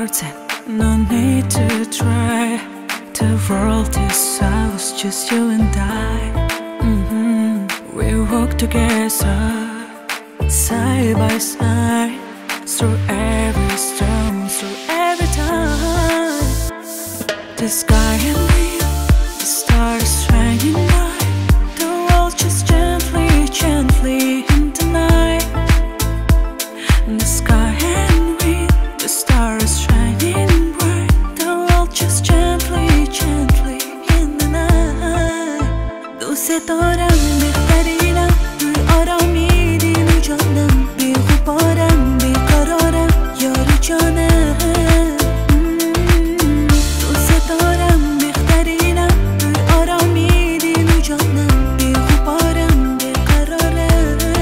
pretend, no need to try. The world is ours, just you and I. We walk together, side by side, through every storm, through every time. The sky and me, the stars shining bright. The world just gently, gently in the night. The sky and me, the stars shining bright. The world just gently, gently in the night. دوست دارم بهترینم روی آرامی دین و جانم بی غبارم بیقرارم یاری جانم دوست دارم بهترینم روی آرامی دین و جانم بی غبارم بیقرارم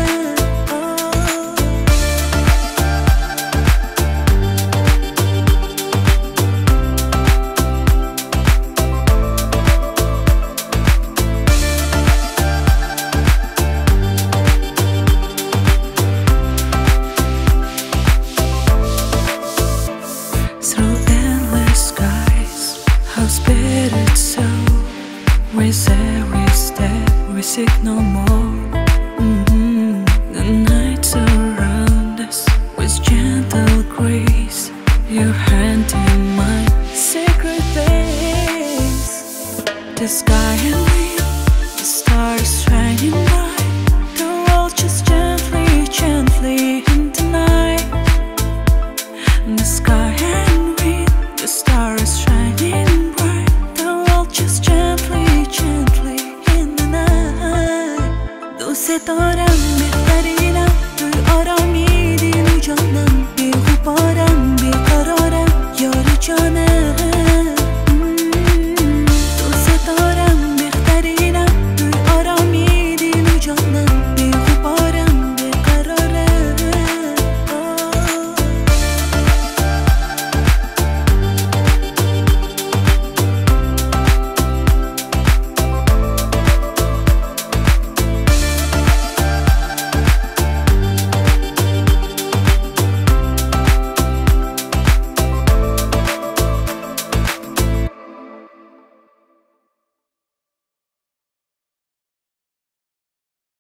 Through endless skies, our spirit soar. With every step, we seek no more. The night surrounds us with gentle grace. Your hand in mine, sacred place. The sky and me, the stars shining bright. The world just gently, gently in the night. The sky and me, the stars shining bright. The world just gently, gently in the night. دوست دارم بهترینم روی آرامی دین و جانم بی غبارم بیقرارم یاری جانم